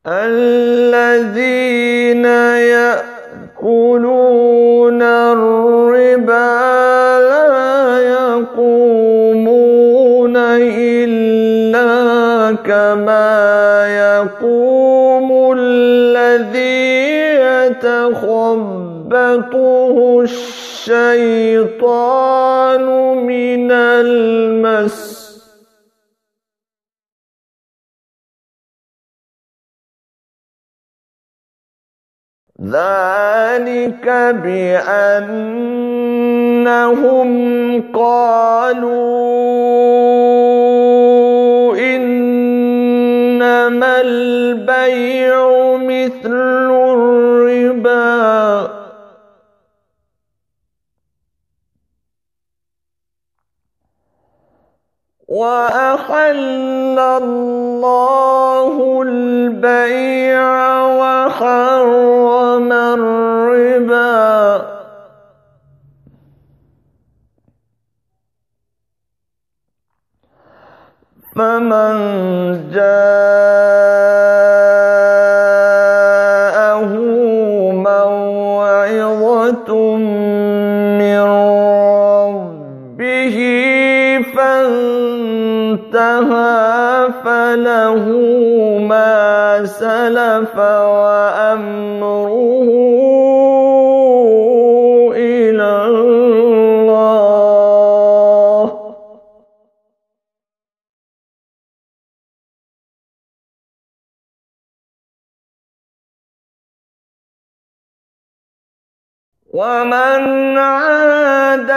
الذين يأكلون الربا لا يقومون إلا كما يقوم الذي يتخبطه الشيطان من المس. ذلك بأنهم قالوا إنما البيع مثل الربا وأحل الله البيع وحرم الربا فمن جاءه موعظة من ربه فانتهى فله ما سلف وأمره إلى الله ومن عاد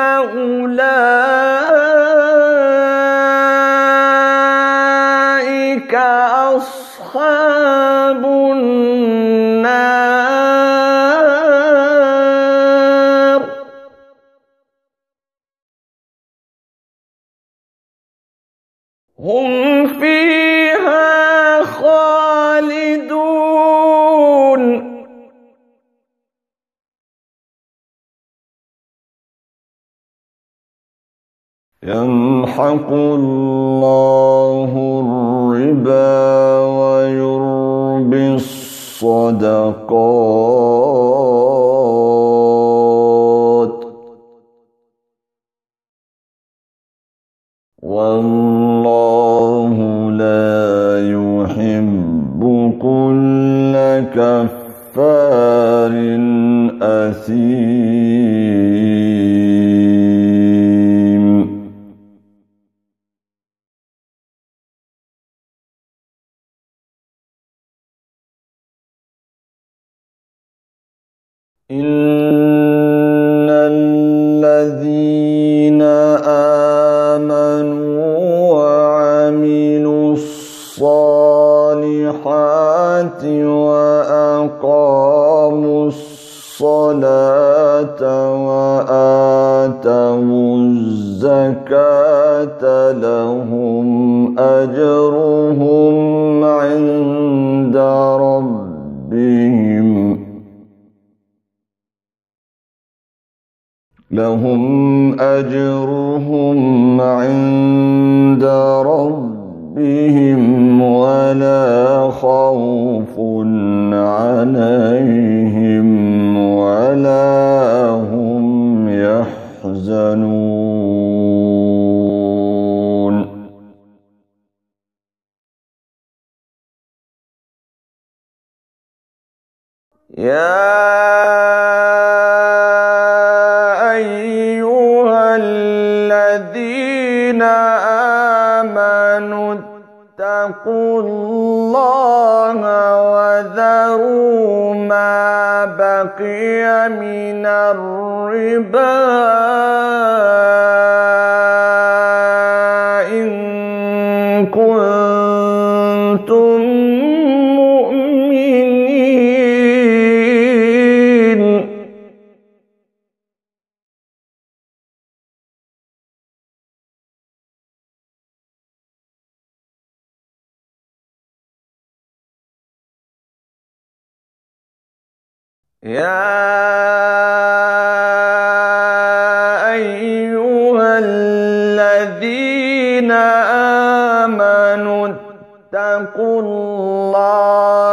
فأولئك أصحاب النار هم فيها خالدون يمحق الله الربا ويربي الصدقات والله لا يحب كل كفار أثيم. إن الذين آمنوا وعملوا الصالحات وأقاموا الصلاة وآتوا الزكاة لهم أجرهم عند ربهم ولا خوف عليهم ولا هم يحزنون. يا أيها الذين آمنوا اتقوا الله وذروا ما بقي من الربا إن كنتم مؤمنين. يا أيها الذين آمنوا اتقوا الله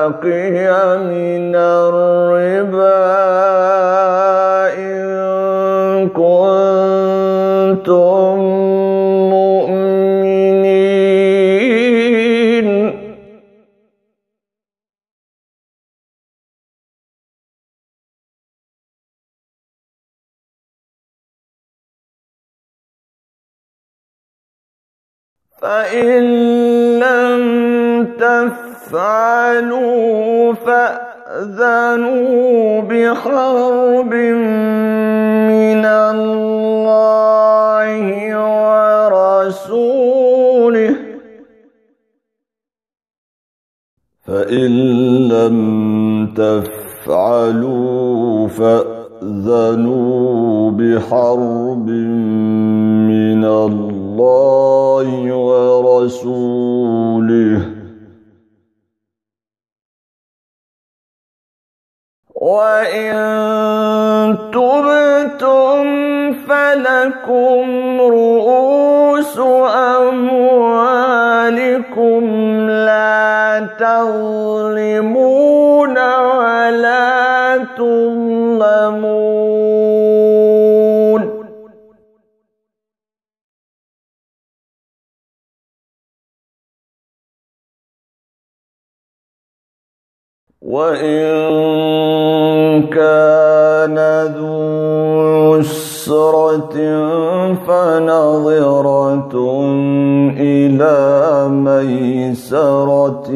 بقي من الربا إن كنتم مؤمنين. فإن لم تفعلوا فأذنوا بحرب من الله ورسوله. فإن لم تفعلوا فأذنوا بحرب من الله ورسوله. وإن تبتم فلكم رؤوس أموالكم لا تظلمون ولا تظلمون. وإن كان ذو عسرة فنظرة إلى ميسرة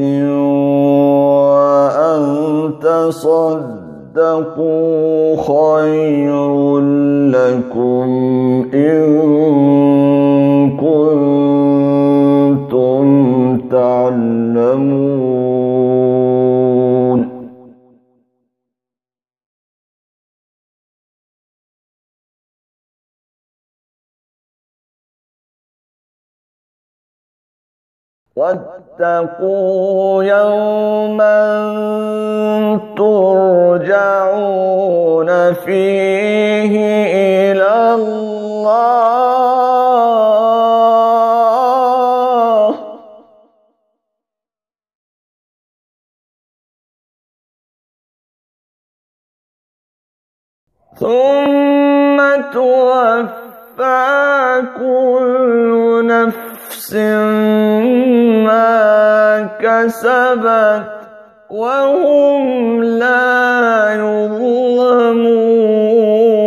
وأن تصدقوا خير لكم إن كنتم تعلمون. واتقوا يوما ترجعون فيه إلى الله ثم توفى كل نفس ما كسبت وهم لا يظلمون.